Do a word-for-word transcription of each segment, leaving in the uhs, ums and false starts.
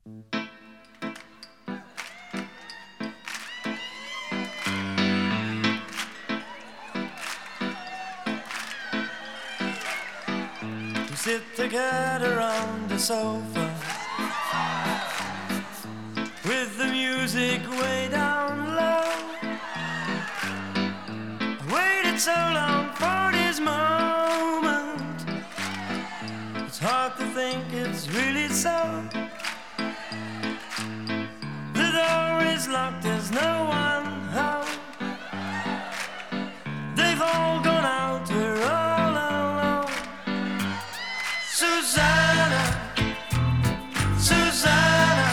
We sit together on the sofa with the music way down low. I waited so long for this moment. It's hard to think it's really so. The door is locked, there's no one home. They've all gone out, we're all alone. Susanna, Susanna,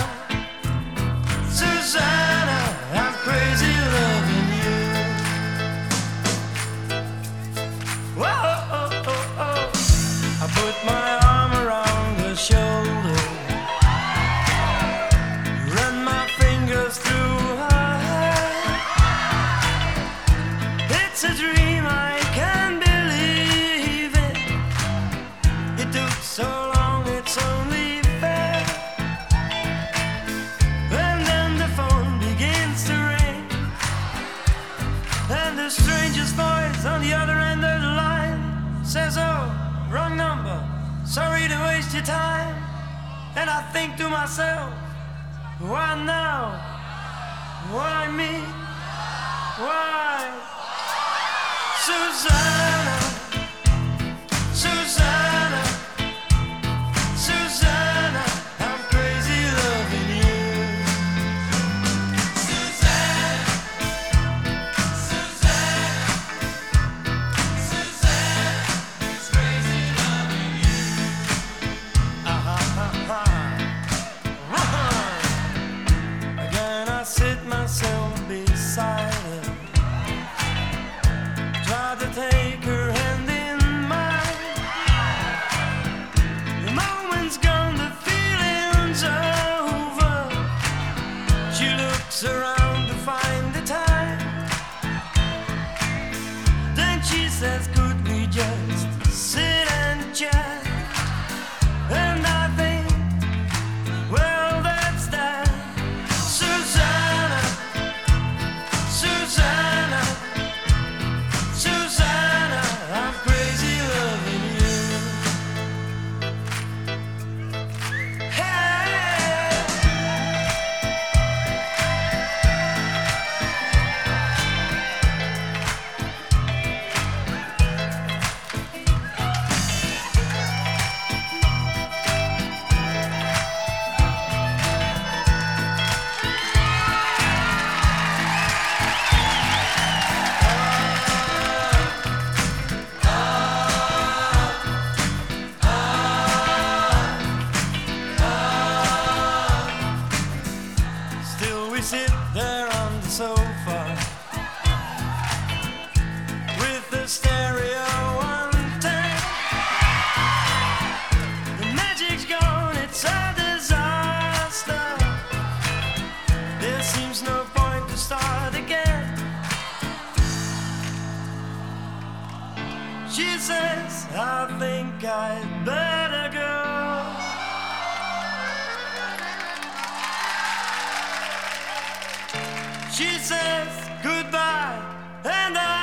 Susanna, I'm crazy loving you. Whoa, oh, oh, oh. I put my arm around her shoulder, run my fingers through her hair. It's a dream, I can't believe it. It took so long, it's only fair. And then the phone begins to ring, and the stranger's voice on the other end of the line says, oh, wrong number, sorry to waste your time. And I think to myself, why now? Why me? Why? Susanna, Susanna, Susanna, I'm crazy loving you. Susanna, Susanna, Susanna, it's crazy loving you. Ah-ha-ha-ha. Uh-huh. Again I sit myself beside her, try to take her hand in mine. The moment's gone, the feeling's over. She looks around to find the time. Then she says, could we just sit and chat? And I think, well, that's that. Susanna, Susanna, Susanna, I'm crazy loving you. Hey. Still we sit there on the sofa with the stereo on ten. The magic's gone, it's a disaster. There seems no point to start again. She says, I think I'd better go. She says goodbye, and I